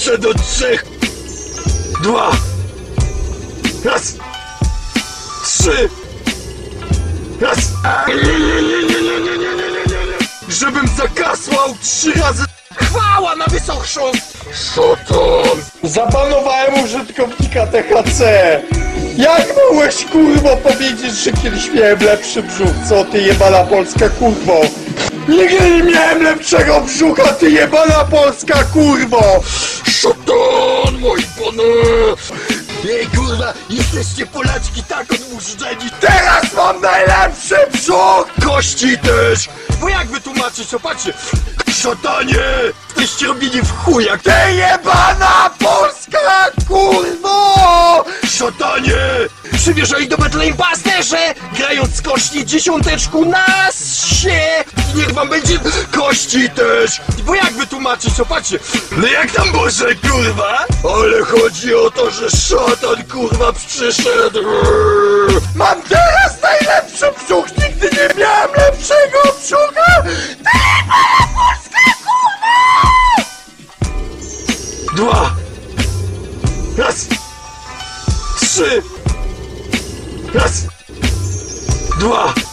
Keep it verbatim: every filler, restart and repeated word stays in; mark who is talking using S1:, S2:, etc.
S1: Liczę do trzech. Dwa. Raz. Trzy. Raz. Żebym zakasłał trzy razy. Chwała na wysokość! Szatan!
S2: Zabanowałem użytkownika T H C! Jak mogłeś, kurwo, powiedzieć, że kiedyś miałem lepszy brzuch? Co ty, jebana polska kurwo? Nigdy nie miałem lepszego brzucha, ty jebana polska kurwo!
S1: Szatan, moi panie! Ej, kurwa, jesteście Polaczki tak odmurzeni!
S2: Teraz mam najlepszy brzuch!
S1: Kości też! Bo jak wytłumaczyć, opatrzcie! Szatanie! Jesteście robieni w chujak!
S2: Ty jebana polska kurwo!
S1: Szatanie! Przywierzali do Betlejem pasterze! Grając skocznie dziesiąteczku na się! I niech wam będzie kości też! Bo jak wytłumaczyć, opatrzcie! No jak tam Boże, kurwa? Ale chodzi o to, że szatan, kurwa, przyszedł!
S2: Mam teraz najlepszy brzuch! Nigdy nie miałem lepszego brzucha! Ty jebana polska kurwo!
S1: Dwa. Raz. Trzy. Raz. Dwa.